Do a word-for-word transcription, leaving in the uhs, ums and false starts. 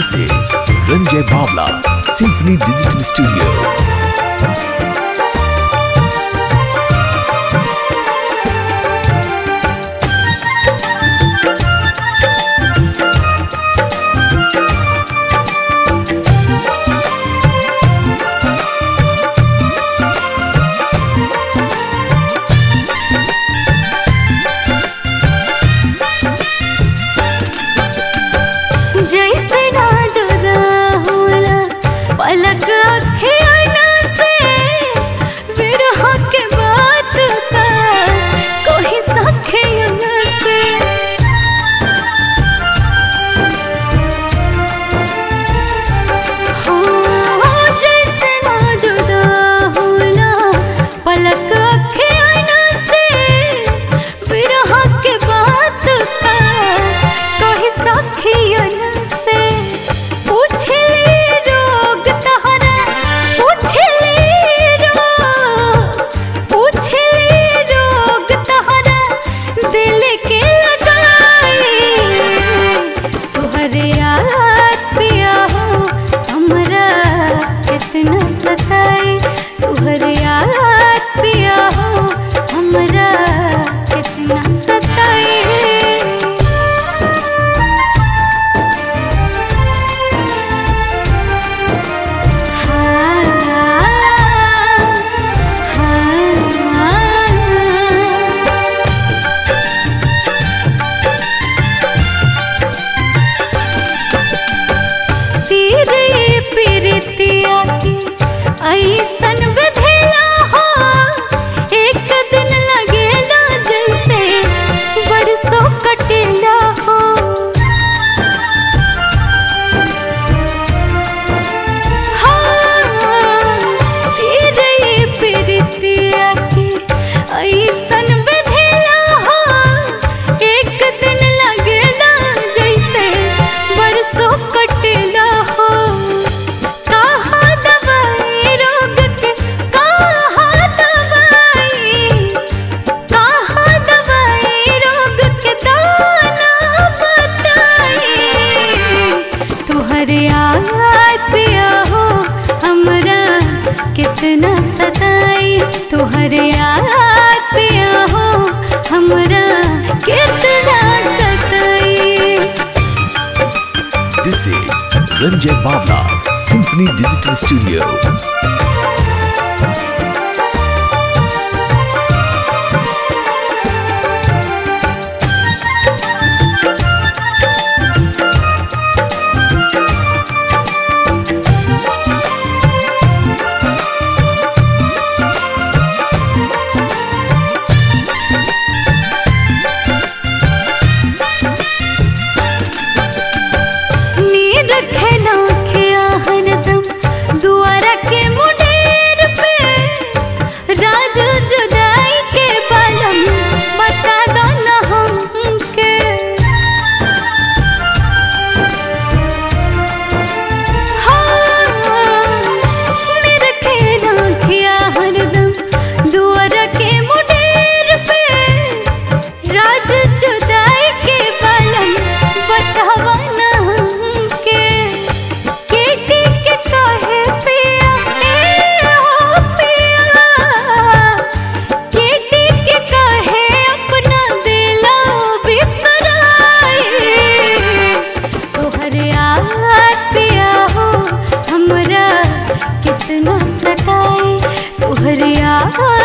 This is Ranjay Bhavla, Symphony Digital Studio. जैसे ना जुदा होला पलक अखियाँ से विरह के बात का कोई सखियाँ से हो जैसे ना जुदा होला पलक अखियाँ से विरह के बात का कोई सखियाँ कितना सताई तुहरे याद पिया हो हमरा कितना सताई ऐसन विधेला हो एक दिन लगेला जैसे बरसों कटेला हो तेरे प्रीतिया के ऐसन विधेला हो एक दिन लगेला जैसे बरसों कटेला हो कितना सताई तुहरे याद पिया हो हमरा कितना सताई। This is Ranjay Bhavla, Symphony Digital Studio. कितना सताई तुहरे याद